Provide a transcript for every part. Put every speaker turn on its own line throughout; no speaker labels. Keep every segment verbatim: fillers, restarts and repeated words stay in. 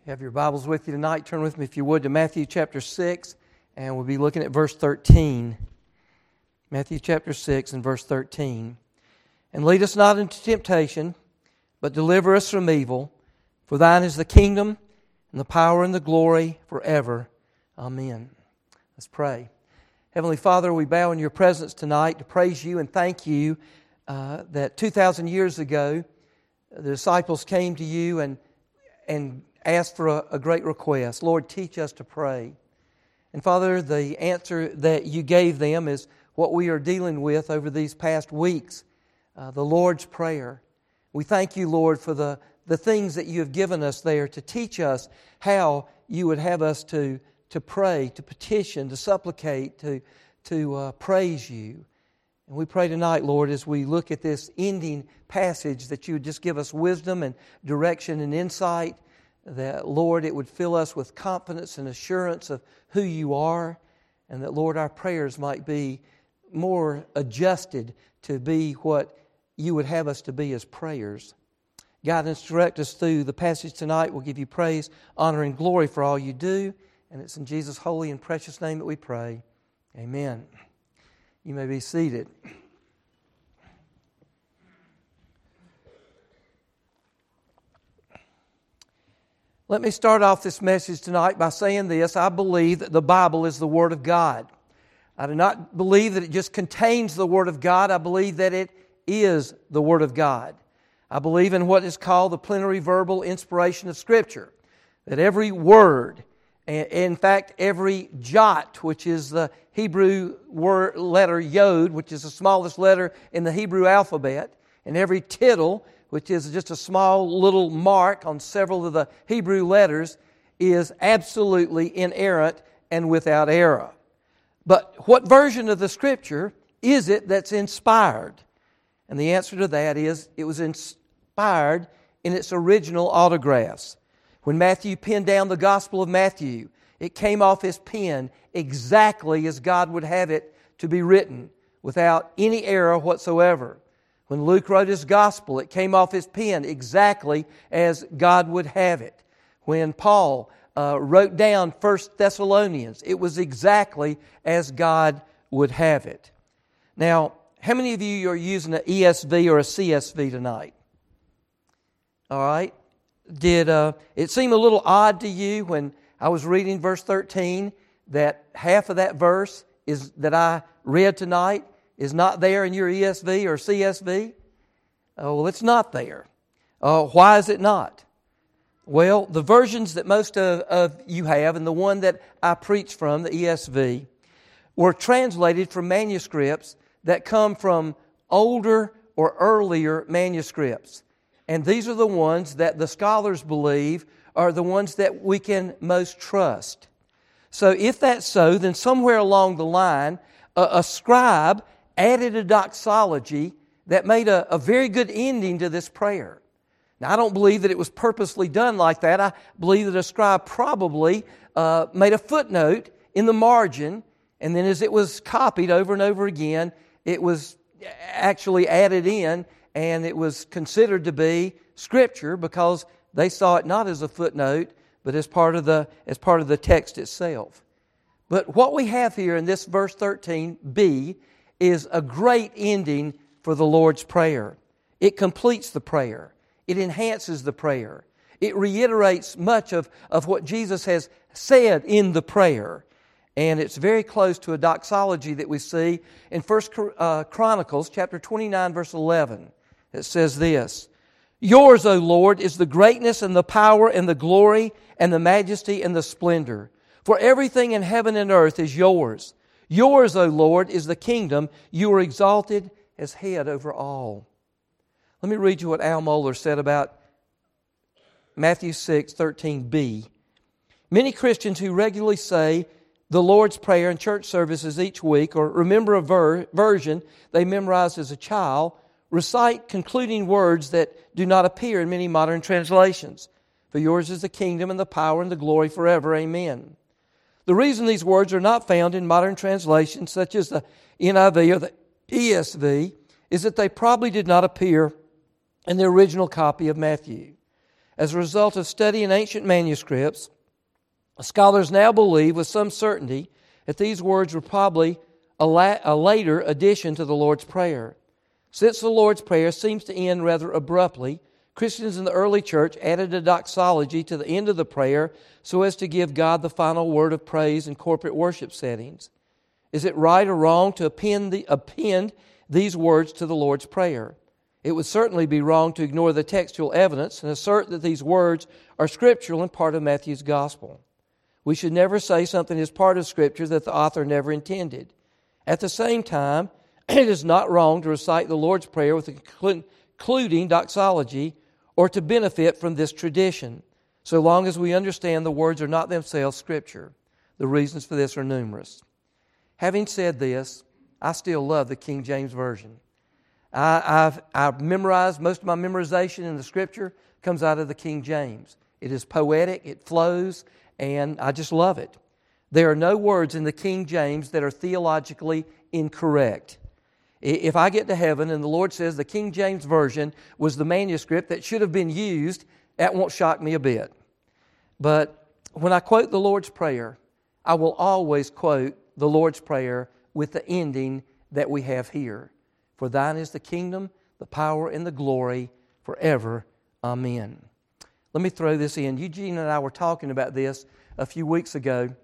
Have your Bibles with you tonight. Turn with me, if you would, to Matthew chapter six, and we'll be looking at verse thirteen. Matthew chapter six and verse thirteen. And lead us not into temptation, but deliver us from evil. For thine is the kingdom, and the power, and the glory forever. Amen. Let's pray. Heavenly Father, we bow in your presence tonight to praise you and thank you uh, that two thousand years ago, the disciples came to you and and asked for a, a great request. Lord, teach us to pray. And Father, the answer that you gave them is what we are dealing with over these past weeks, uh, the Lord's Prayer. We thank you, Lord, for the, the things that you have given us there to teach us how you would have us to, to pray, to petition, to supplicate, to, to uh, praise you. And we pray tonight, Lord, as we look at this ending passage, that you would just give us wisdom and direction and insight, that, Lord, it would fill us with confidence and assurance of who you are, and that, Lord, our prayers might be more adjusted to be what you would have us to be as prayers. Guide us, direct us through the passage tonight. We'll give you praise, honor, and glory for all you do, and it's in Jesus' holy and precious name that we pray. Amen. You may be seated. Let me start off this message tonight by saying this. I believe that the Bible is the Word of God. I do not believe that it just contains the Word of God. I believe that it is the Word of God. I believe in what is called the plenary verbal inspiration of Scripture. That every word, in fact, every jot, which is the Hebrew word letter Yod, which is the smallest letter in the Hebrew alphabet, and every tittle, which is just a small little mark on several of the Hebrew letters, is absolutely inerrant and without error. But what version of the Scripture is it that's inspired? And the answer to that is it was inspired in its original autographs. When Matthew penned down the Gospel of Matthew, it came off his pen exactly as God would have it to be written, without any error whatsoever. When Luke wrote his Gospel, it came off his pen exactly as God would have it. When Paul uh, wrote down First Thessalonians, it was exactly as God would have it. Now, how many of you are using an E S V or a C S V tonight? All right. Did uh, it seem a little odd to you when I was reading verse thirteen that half of that verse is that I read tonight is not there in your E S V or C S V? Oh, well, it's not there. Uh, why is it not? Well, the versions that most of, of you have, and the one that I preach from, the E S V, were translated from manuscripts that come from older or earlier manuscripts. And these are the ones that the scholars believe are the ones that we can most trust. So if that's so, then somewhere along the line, a, a scribe added a doxology that made a, a very good ending to this prayer. Now, I don't believe that it was purposely done like that. I believe that a scribe probably uh, made a footnote in the margin, and then as it was copied over and over again, it was actually added in, and it was considered to be Scripture because they saw it not as a footnote, but as part of the as part of the text itself. But what we have here in this verse thirteen b is a great ending for the Lord's Prayer. It completes the prayer. It enhances the prayer. It reiterates much of, of what Jesus has said in the prayer. And it's very close to a doxology that we see in First Chronicles chapter twenty-nine, verse eleven. It says this, "Yours, O Lord, is the greatness and the power and the glory and the majesty and the splendor. For everything in heaven and earth is yours. Yours, O Lord, is the kingdom. You are exalted as head over all." Let me read you what Al Mohler said about Matthew six, thirteen b. "Many Christians who regularly say the Lord's Prayer in church services each week, or remember a ver- version they memorized as a child, recite concluding words that do not appear in many modern translations. For yours is the kingdom and the power and the glory forever. Amen. The reason these words are not found in modern translations such as the N I V or the E S V is that they probably did not appear in the original copy of Matthew. As a result of studying ancient manuscripts, scholars now believe with some certainty that these words were probably a, la- a later addition to the Lord's Prayer. Since the Lord's Prayer seems to end rather abruptly, Christians in the early church added a doxology to the end of the prayer so as to give God the final word of praise in corporate worship settings. Is it right or wrong to append, the, append these words to the Lord's Prayer? It would certainly be wrong to ignore the textual evidence and assert that these words are scriptural and part of Matthew's Gospel. We should never say something is part of Scripture that the author never intended. At the same time, it is not wrong to recite the Lord's Prayer with a concluding doxology or to benefit from this tradition, so long as we understand the words are not themselves Scripture. The reasons for this are numerous. Having said this, I still love the King James Version. I, I've, I've memorized, most of my memorization in the Scripture comes out of the King James. It is poetic, it flows, and I just love it. There are no words in the King James that are theologically incorrect. If I get to heaven and the Lord says the King James Version was the manuscript that should have been used, that won't shock me a bit. But when I quote the Lord's Prayer, I will always quote the Lord's Prayer with the ending that we have here. For thine is the kingdom, the power, and the glory forever. Amen. Let me throw this in. Eugene and I were talking about this a few weeks ago,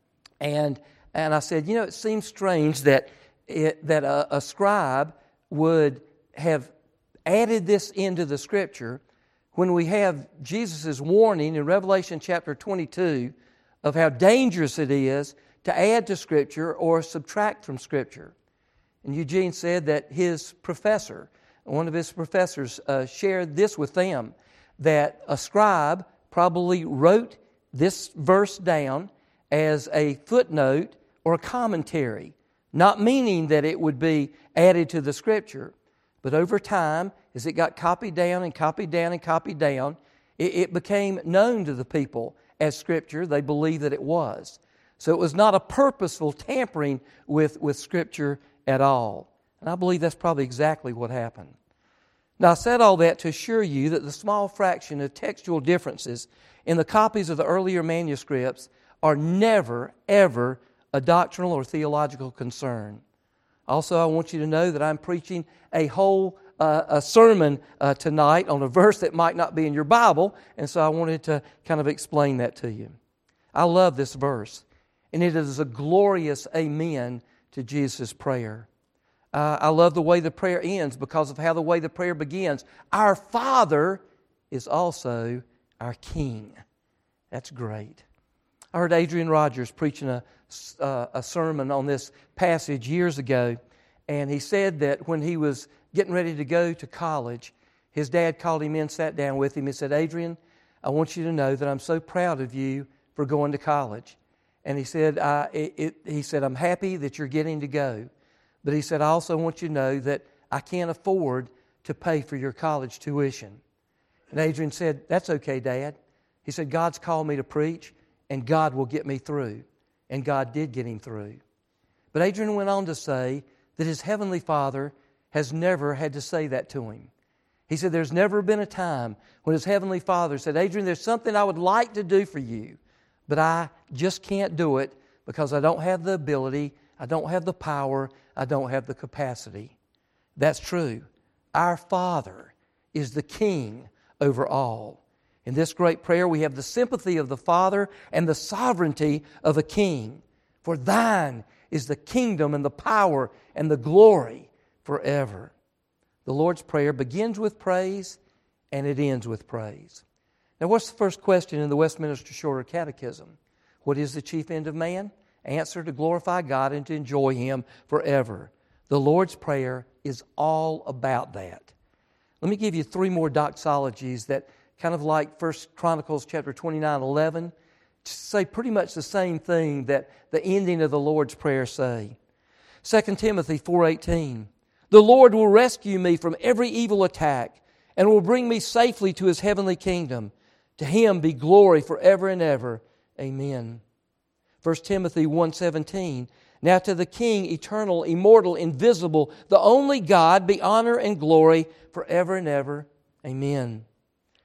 and and I said, you know, it seems strange that it, that a, a scribe would have added this into the Scripture when we have Jesus' warning in Revelation chapter twenty-two of how dangerous it is to add to Scripture or subtract from Scripture. And Eugene said that his professor, one of his professors, uh, shared this with them, that a scribe probably wrote this verse down as a footnote or a commentary, not meaning that it would be added to the Scripture. But over time, as it got copied down and copied down and copied down, it, it became known to the people as Scripture. They believed that it was. So it was not a purposeful tampering with, with Scripture at all. And I believe that's probably exactly what happened. Now, I said all that to assure you that the small fraction of textual differences in the copies of the earlier manuscripts are never, ever a doctrinal or theological concern. Also, I want you to know that I'm preaching a whole uh, a sermon uh, tonight on a verse that might not be in your Bible, and so I wanted to kind of explain that to you. I love this verse, and it is a glorious amen to Jesus' prayer. Uh, I love the way the prayer ends because of how the way the prayer begins. Our Father is also our King. That's great. I heard Adrian Rogers preaching a, uh, a sermon on this passage years ago, and he said that when he was getting ready to go to college, his dad called him in, sat down with him, and said, Adrian, I want you to know that I'm so proud of you for going to college. And he said, I, it, it, he said, I'm happy that you're getting to go. But he said, I also want you to know that I can't afford to pay for your college tuition. And Adrian said, that's okay, Dad. He said, God's called me to preach, and God will get me through. And God did get him through. But Adrian went on to say that his Heavenly Father has never had to say that to him. He said, there's never been a time when his Heavenly Father said, Adrian, there's something I would like to do for you, but I just can't do it because I don't have the ability, I don't have the power, I don't have the capacity. That's true. Our Father is the King over all. In this great prayer, we have the sympathy of the Father and the sovereignty of a King. For thine is the kingdom and the power and the glory forever. The Lord's Prayer begins with praise and it ends with praise. Now, what's the first question in the Westminster Shorter Catechism? What is the chief end of man? Answer: to glorify God and to enjoy Him forever. The Lord's Prayer is all about that. Let me give you three more doxologies that kind of like First Chronicles chapter twenty-nine eleven say pretty much the same thing that the ending of the Lord's Prayer say. Second Timothy four eighteen. The Lord will rescue me from every evil attack and will bring me safely to His heavenly kingdom. To Him be glory forever and ever. Amen. First Timothy one seventeen. Now to the King, eternal, immortal, invisible, the only God, be honor and glory forever and ever. Amen.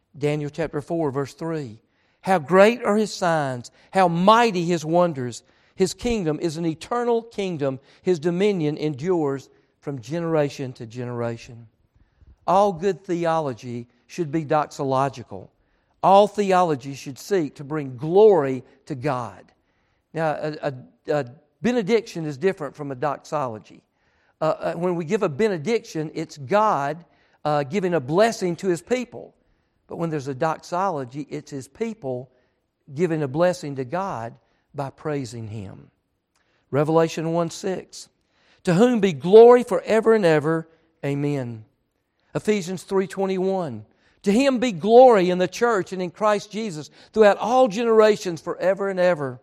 Daniel chapter four, verse three. How great are His signs, how mighty His wonders. His kingdom is an eternal kingdom. His dominion endures from generation to generation. All good theology should be doxological. All theology should seek to bring glory to God. Now, a, a, a benediction is different from a doxology. Uh, when we give a benediction, it's God uh, giving a blessing to His people. But when there's a doxology, it's His people giving a blessing to God by praising Him. Revelation one six. To whom be glory forever and ever. Amen. Ephesians three twenty-one. To Him be glory in the church and in Christ Jesus throughout all generations forever and ever.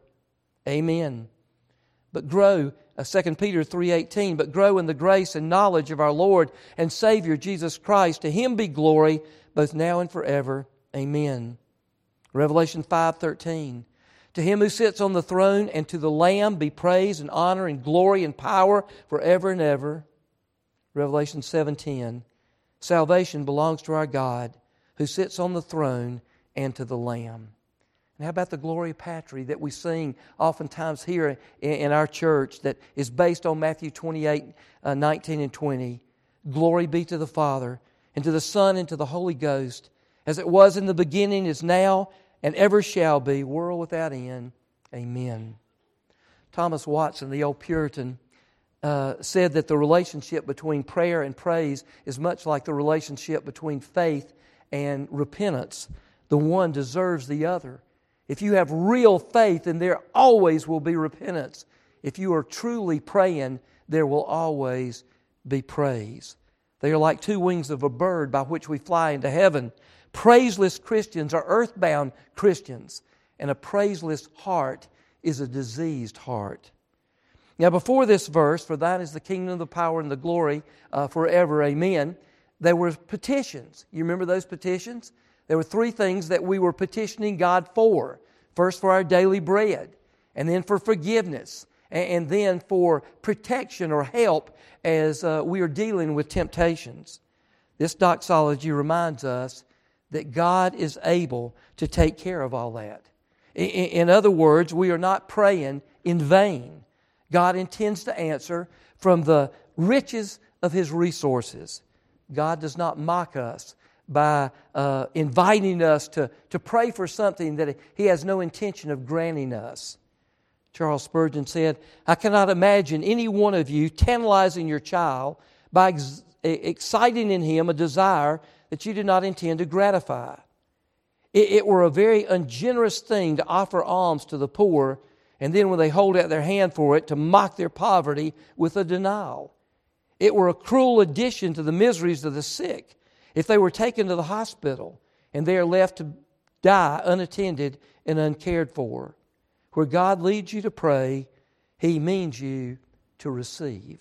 Amen. But grow, uh, Second Peter three eighteen, but grow in the grace and knowledge of our Lord and Savior Jesus Christ. To Him be glory both now and forever. Amen. Revelation five thirteen. To Him who sits on the throne and to the Lamb be praise and honor and glory and power forever and ever. Revelation seven ten. Salvation belongs to our God who sits on the throne and to the Lamb. And how about the Gloria Patri that we sing oftentimes here in our church that is based on Matthew twenty-eight, nineteen and twenty. Glory be to the Father, and to the Son, and to the Holy Ghost, as it was in the beginning, is now, and ever shall be, world without end. Amen. Thomas Watson, the old Puritan, uh, said that the relationship between prayer and praise is much like the relationship between faith and repentance. The one deserves the other. If you have real faith, then there always will be repentance. If you are truly praying, there will always be praise. They are like two wings of a bird by which we fly into heaven. Praiseless Christians are earthbound Christians, and a praiseless heart is a diseased heart. Now, before this verse, for thine is the kingdom, the power, and the glory uh, forever, amen, there were petitions. You remember those petitions? There were three things that we were petitioning God for. First, for our daily bread, and then for forgiveness, and then for protection or help as uh, we are dealing with temptations. This doxology reminds us that God is able to take care of all that. In, in other words, we are not praying in vain. God intends to answer from the riches of His resources. God does not mock us by uh, inviting us to, to pray for something that He has no intention of granting us. Charles Spurgeon said, I cannot imagine any one of you tantalizing your child by ex- exciting in him a desire that you do not intend to gratify. It, it were a very ungenerous thing to offer alms to the poor, and then when they hold out their hand for it, to mock their poverty with a denial. It were a cruel addition to the miseries of the sick if they were taken to the hospital and they are left to die unattended and uncared for. Where God leads you to pray, He means you to receive.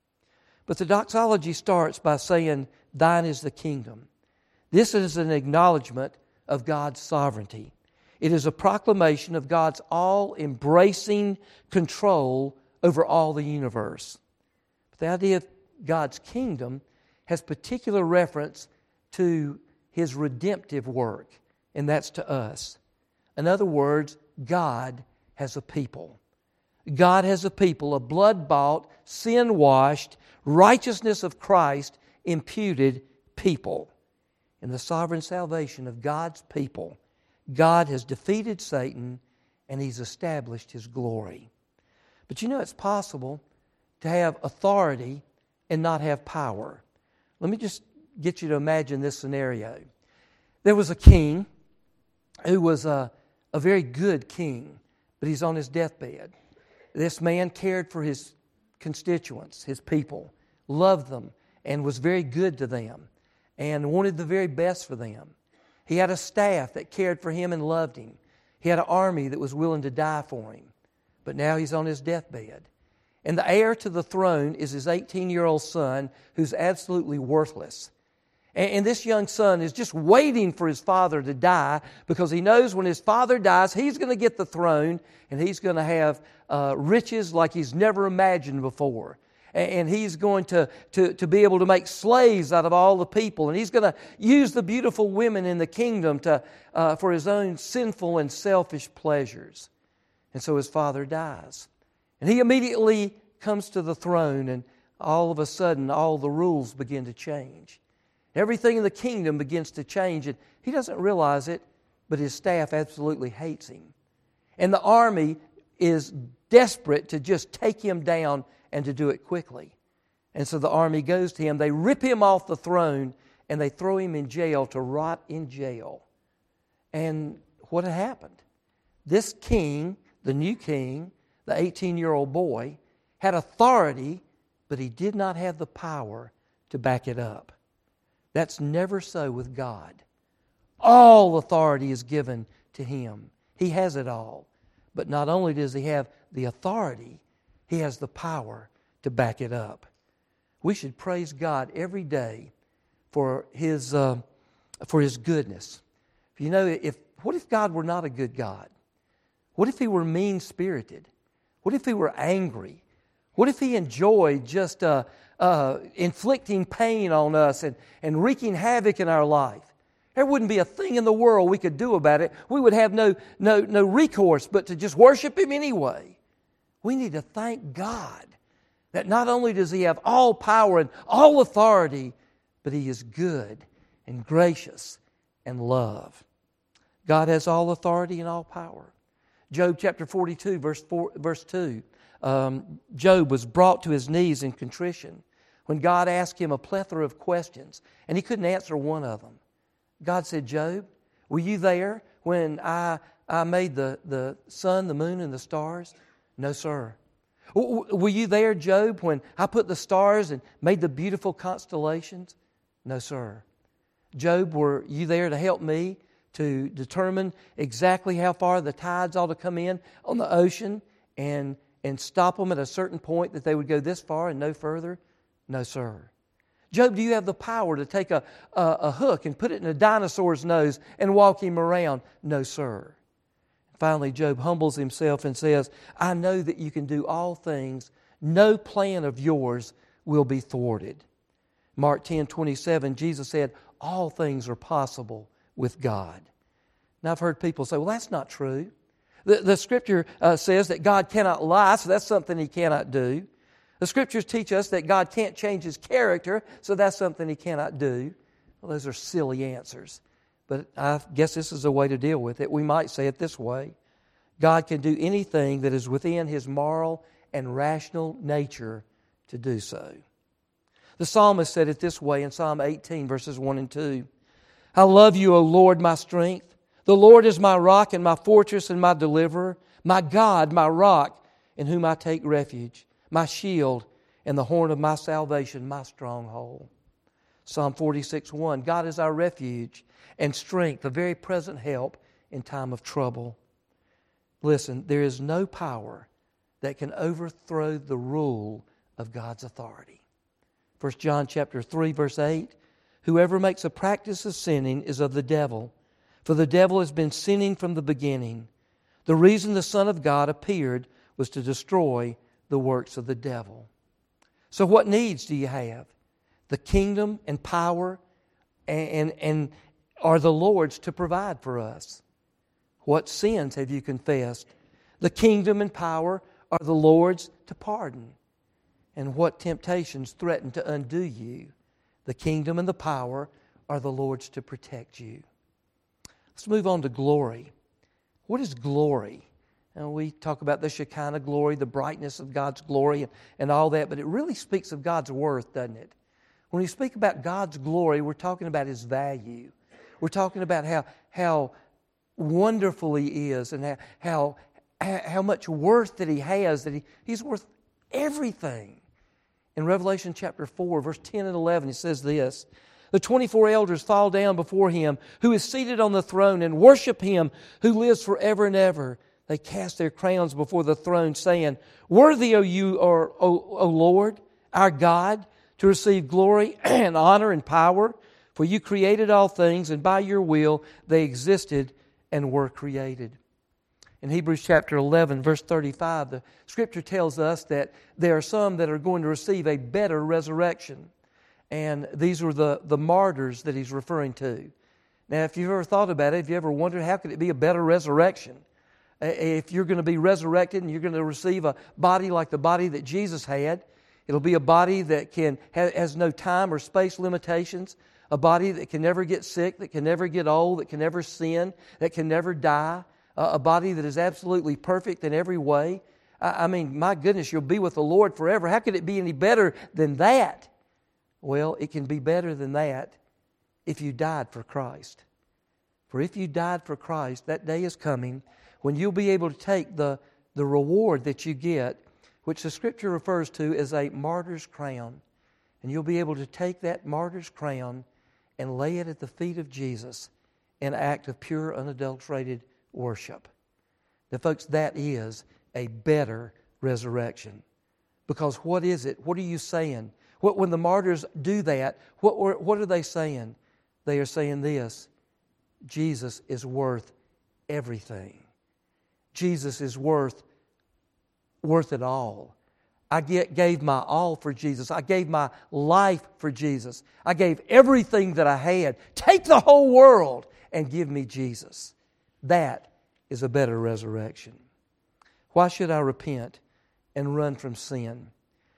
But the doxology starts by saying, thine is the kingdom. This is an acknowledgement of God's sovereignty. It is a proclamation of God's all-embracing control over all the universe. But the idea of God's kingdom has particular reference to His redemptive work, and that's to us. In other words, God has a people. God has a people, a blood-bought, sin-washed, righteousness of Christ imputed people. In the sovereign salvation of God's people, God has defeated Satan and He's established His glory. But you know it's possible to have authority and not have power. Let me just get you to imagine this scenario. There was a king who was a, a very good king, but he's on his deathbed. This man cared for his constituents, his people, loved them, and was very good to them, and wanted the very best for them. He had a staff that cared for him and loved him. He had an army that was willing to die for him. But now he's on his deathbed. And the heir to the throne is his eighteen-year-old son, who's absolutely worthless. And this young son is just waiting for his father to die because he knows when his father dies, he's going to get the throne and he's going to have uh, riches like he's never imagined before. and he's going to, to, to be able to make slaves out of all the people, and he's going to use the beautiful women in the kingdom to, uh, for his own sinful and selfish pleasures. And so his father dies. And he immediately comes to the throne, and all of a sudden, all the rules begin to change. Everything in the kingdom begins to change, and he doesn't realize it, but his staff absolutely hates him. And the army is desperate to just take him down and to do it quickly. And so the army goes to him, they rip him off the throne, and they throw him in jail to rot in jail. And what had happened? This king, the new king, the eighteen-year-old boy, had authority, but he did not have the power to back it up. That's never so with God. All authority is given to Him. He has it all. But not only does He have the authority, He has the power to back it up. We should praise God every day for His uh, for His goodness. You know, if what if God were not a good God? What if He were mean-spirited? What if He were angry? What if He enjoyed just uh, uh, inflicting pain on us and, and wreaking havoc in our life? There wouldn't be a thing in the world we could do about it. We would have no, no, no recourse but to just worship Him anyway. We need to thank God that not only does He have all power and all authority, but He is good and gracious and love. God has all authority and all power. Job chapter forty-two, verse four, verse two. Um, Job was brought to his knees in contrition when God asked him a plethora of questions, and he couldn't answer one of them. God said, Job, were you there when I, I made the, the sun, the moon, and the stars? No, sir. Were you there, Job, when I put the stars and made the beautiful constellations? No, sir. Job, were you there to help me to determine exactly how far the tides ought to come in on the ocean and, and stop them at a certain point that they would go this far and no further? No, sir. Job, do you have the power to take a, a, a hook and put it in a dinosaur's nose and walk him around? No, sir. Finally, Job humbles himself and says, I know that you can do all things. No plan of yours will be thwarted. Mark ten twenty-seven, Jesus said, all things are possible with God. Now, I've heard people say, well, that's not true. The, the Scripture uh, says that God cannot lie, so that's something He cannot do. The Scriptures teach us that God can't change His character, so that's something He cannot do. Well, those are silly answers. But I guess this is a way to deal with it. We might say it this way. God can do anything that is within His moral and rational nature to do so. The psalmist said it this way in Psalm eighteen, verses one and two. I love You, O Lord, my strength. The Lord is my rock and my fortress and my deliverer, my God, my rock, in whom I take refuge, my shield and the horn of my salvation, my stronghold. Psalm forty-six one, God is our refuge and strength, a very present help in time of trouble. Listen, there is no power that can overthrow the rule of God's authority. First John chapter three, verse eight, whoever makes a practice of sinning is of the devil, for the devil has been sinning from the beginning. The reason the Son of God appeared was to destroy the works of the devil. So what needs do you have? The kingdom and power and, and, and are the Lord's to provide for us. What sins have you confessed? The kingdom and power are the Lord's to pardon. And what temptations threaten to undo you? The kingdom and the power are the Lord's to protect you. Let's move on to glory. What is glory? And we talk about the Shekinah glory, the brightness of God's glory and, and all that, but it really speaks of God's worth, doesn't it? When we speak about God's glory, we're talking about His value. We're talking about how, how wonderful He is and how, how, how much worth that He has, that he, He's worth everything. In Revelation chapter four, verse ten and eleven, it says this, the twenty-four elders fall down before Him who is seated on the throne and worship Him who lives forever and ever. They cast their crowns before the throne, saying, worthy are You, O, o, o Lord, our God, to receive glory and honor and power, for You created all things, and by Your will they existed and were created. In Hebrews chapter eleven, verse thirty-five, the Scripture tells us that there are some that are going to receive a better resurrection. And these were the, the martyrs that he's referring to. Now, if you've ever thought about it, if you ever wondered how could it be a better resurrection? If you're going to be resurrected and you're going to receive a body like the body that Jesus had, it'll be a body that can has no time or space limitations, a body that can never get sick, that can never get old, that can never sin, that can never die, a body that is absolutely perfect in every way. I mean, my goodness, you'll be with the Lord forever. How could it be any better than that? Well, it can be better than that if you died for Christ. For if you died for Christ, that day is coming when you'll be able to take the, the reward that you get, which the Scripture refers to as a martyr's crown. And you'll be able to take that martyr's crown and lay it at the feet of Jesus in an act of pure, unadulterated worship. Now, folks, that is a better resurrection. Because what is it? What are you saying? What, when the martyrs do that, what, what are they saying? They are saying this: Jesus is worth everything. Jesus is worth, worth it all. I get, gave my all for Jesus. I gave my life for Jesus. I gave everything that I had. Take the whole world and give me Jesus. That is a better resurrection. Why should I repent and run from sin?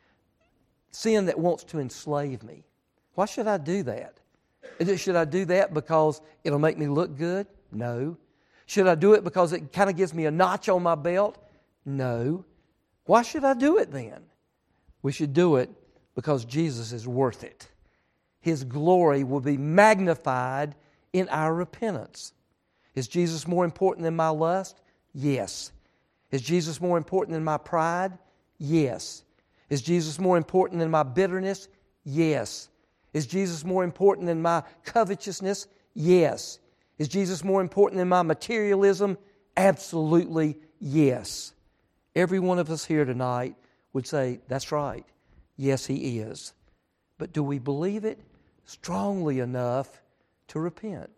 Sin that wants to enslave me. Why should I do that? Should I do that because it'll make me look good? No. Should I do it because it kind of gives me a notch on my belt? No. Why should I do it then? We should do it because Jesus is worth it. His glory will be magnified in our repentance. Is Jesus more important than my lust? Yes. Is Jesus more important than my pride? Yes. Is Jesus more important than my bitterness? Yes. Is Jesus more important than my covetousness? Yes. Is Jesus more important than my materialism? Absolutely yes. Every one of us here tonight would say, that's right. Yes, He is. But do we believe it strongly enough to repent?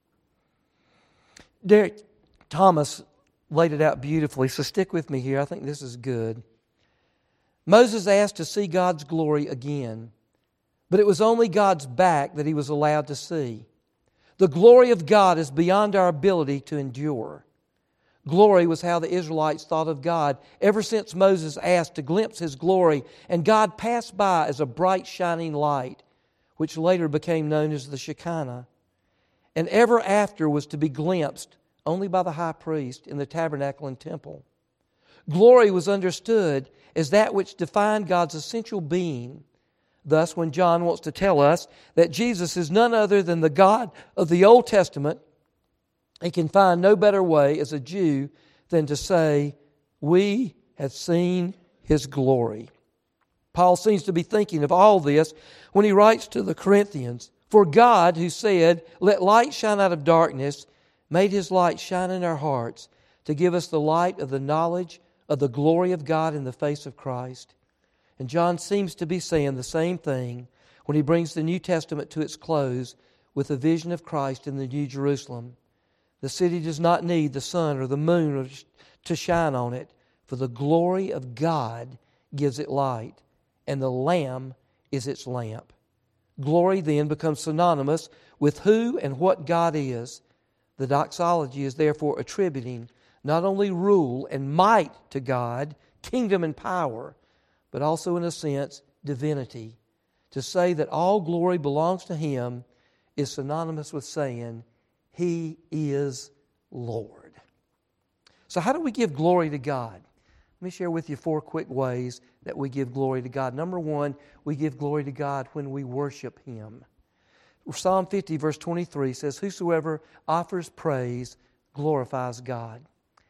Derek Thomas laid it out beautifully, so stick with me here. I think this is good. Moses asked to see God's glory again, but it was only God's back that he was allowed to see. The glory of God is beyond our ability to endure. Glory was how the Israelites thought of God ever since Moses asked to glimpse His glory, and God passed by as a bright shining light, which later became known as the Shekinah. And ever after was to be glimpsed only by the high priest in the tabernacle and temple. Glory was understood as that which defined God's essential being. Thus, when John wants to tell us that Jesus is none other than the God of the Old Testament, he can find no better way as a Jew than to say, we have seen His glory. Paul seems to be thinking of all this when he writes to the Corinthians, for God, who said, let light shine out of darkness, made His light shine in our hearts to give us the light of the knowledge of the glory of God in the face of Christ. And John seems to be saying the same thing when he brings the New Testament to its close with a vision of Christ in the New Jerusalem. The city does not need the sun or the moon to shine on it, for the glory of God gives it light, and the Lamb is its lamp. Glory then becomes synonymous with who and what God is. The doxology is therefore attributing not only rule and might to God, kingdom and power, but also in a sense divinity. To say that all glory belongs to Him is synonymous with saying He is Lord. So how do we give glory to God? Let me share with you four quick ways that we give glory to God. Number one, we give glory to God when we worship Him. Psalm fifty, verse twenty-three says, whosoever offers praise glorifies God.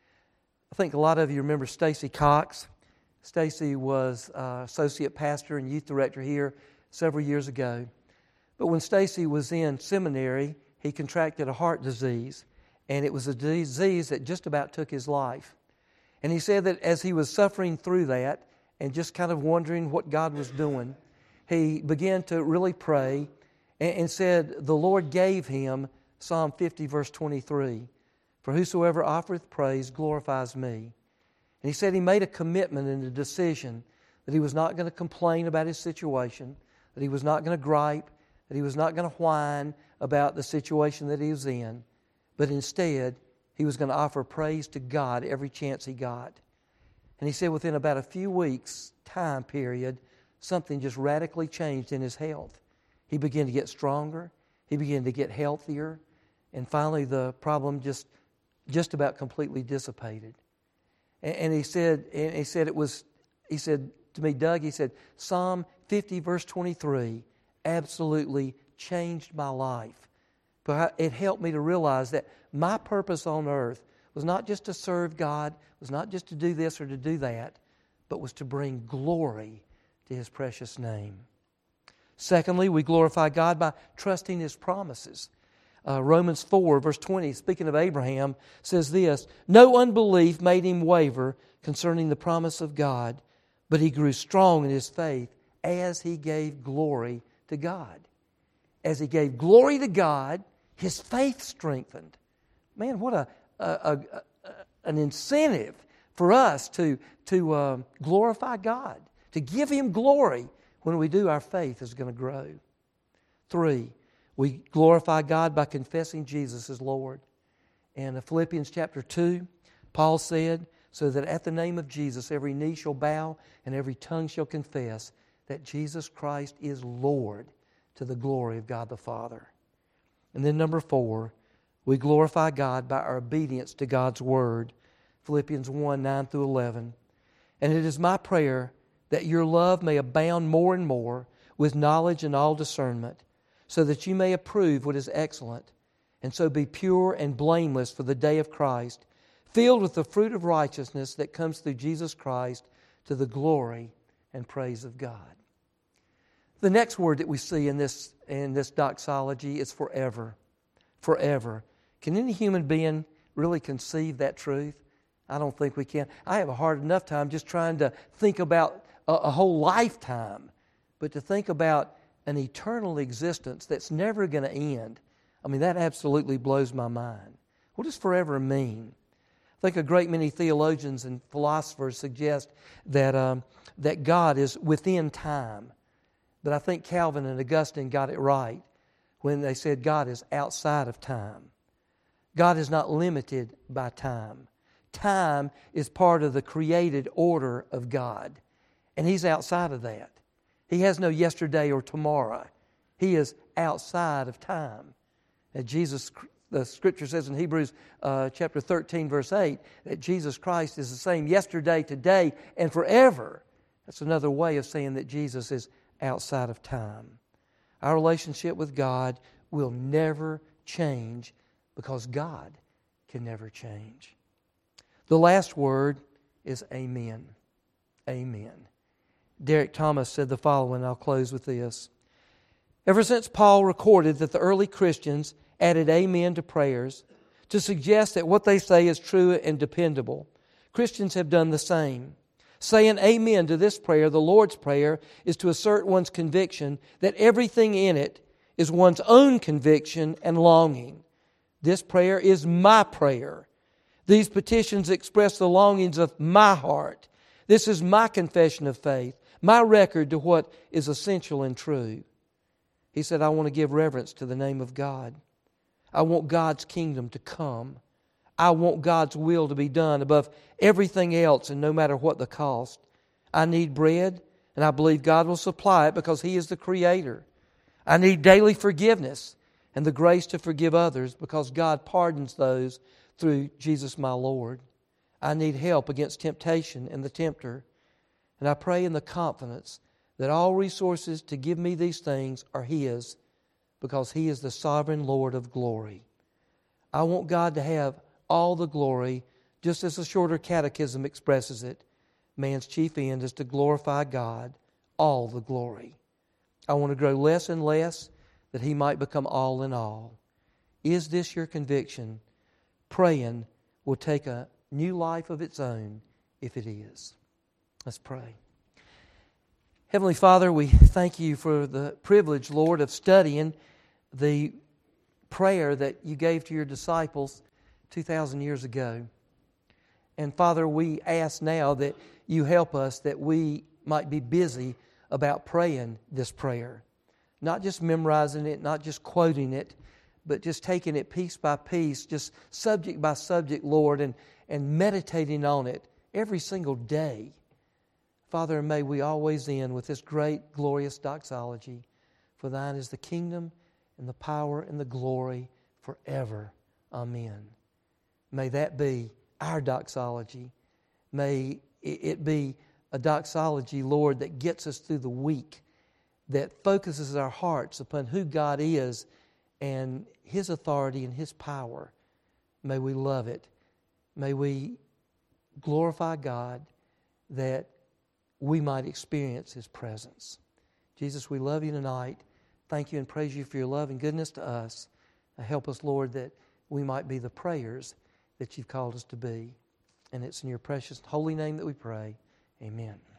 I think a lot of you remember Stacy Cox. Stacy was uh, associate pastor and youth director here several years ago. But when Stacy was in seminary, he contracted a heart disease, and it was a disease that just about took his life. And he said that as he was suffering through that and just kind of wondering what God was doing, he began to really pray and, and said the Lord gave him Psalm fifty, verse twenty-three. For whosoever offereth praise glorifies me. And he said he made a commitment and a decision that he was not going to complain about his situation, that he was not going to gripe, that he was not going to whine about the situation that he was in, but instead he was going to offer praise to God every chance he got. And he said within about a few weeks' time period, something just radically changed in his health. He began to get stronger. He began to get healthier. And finally the problem just, just about completely dissipated. And, and he said, and he said it was, he said to me, Doug, he said, Psalm fifty verse twenty-three absolutely changed my life. But it helped me to realize that my purpose on earth was not just to serve God, was not just to do this or to do that, but was to bring glory to His precious name. Secondly, we glorify God by trusting His promises. Uh, Romans four, verse twenty, speaking of Abraham, says this, no unbelief made him waver concerning the promise of God, but he grew strong in his faith as he gave glory to God. As he gave glory to God, his faith strengthened. Man, what a, a, a, a an incentive for us to, to uh, glorify God, to give Him glory. When we do, our faith is going to grow. Three, we glorify God by confessing Jesus as Lord. In Philippians chapter two, Paul said, so that at the name of Jesus every knee shall bow and every tongue shall confess that Jesus Christ is Lord, to the glory of God the Father. And then number four, we glorify God by our obedience to God's Word. Philippians one, nine through eleven. And it is my prayer that your love may abound more and more with knowledge and all discernment, so that you may approve what is excellent, and so be pure and blameless for the day of Christ, filled with the fruit of righteousness that comes through Jesus Christ, to the glory and praise of God. The next word that we see in this, in this doxology is forever. Forever. Can any human being really conceive that truth? I don't think we can. I have a hard enough time just trying to think about a, a whole lifetime. But to think about an eternal existence that's never going to end, I mean, that absolutely blows my mind. What does forever mean? I think a great many theologians and philosophers suggest that, um, that God is within time. But I think Calvin and Augustine got it right when they said God is outside of time. God is not limited by time. Time is part of the created order of God, and He's outside of that. He has no yesterday or tomorrow. He is outside of time. And Jesus, the Scripture says in Hebrews uh, chapter thirteen, verse eight, that Jesus Christ is the same yesterday, today, and forever. That's another way of saying that Jesus is outside of time. Our relationship with God will never change because God can never change. The last word is amen. Amen. Derek Thomas said the following, I'll close with this. Ever since Paul recorded that the early Christians added amen to prayers to suggest that what they say is true and dependable, Christians have done the same. Saying amen to this prayer, the Lord's Prayer, is to assert one's conviction that everything in it is one's own conviction and longing. This prayer is my prayer. These petitions express the longings of my heart. This is my confession of faith, my record to what is essential and true. He said, I want to give reverence to the name of God. I want God's kingdom to come. I want God's will to be done above everything else, and no matter what the cost. I need bread, and I believe God will supply it because He is the Creator. I need daily forgiveness and the grace to forgive others because God pardons those through Jesus my Lord. I need help against temptation and the tempter. And I pray in the confidence that all resources to give me these things are His because He is the sovereign Lord of glory. I want God to have all the glory, just as the shorter catechism expresses it. Man's chief end is to glorify God, all the glory. I want to grow less and less that He might become all in all. Is this your conviction? Praying will take a new life of its own if it is. Let's pray. Heavenly Father, we thank You for the privilege, Lord, of studying the prayer that You gave to Your disciples two thousand years ago. And Father, we ask now that you help us that we might be busy about praying this prayer. Not just memorizing it, not just quoting it, but just taking it piece by piece, just subject by subject, Lord, and, and meditating on it every single day. Father, may we always end with this great, glorious doxology. For thine is the kingdom and the power and the glory forever. Amen. May that be our doxology. May it be a doxology, Lord, that gets us through the week, that focuses our hearts upon who God is and His authority and His power. May we love it. May we glorify God that we might experience His presence. Jesus, we love you tonight. Thank you and praise you for your love and goodness to us. Help us, Lord, that we might be the prayers that you've called us to be. And it's in your precious holy name that we pray. Amen.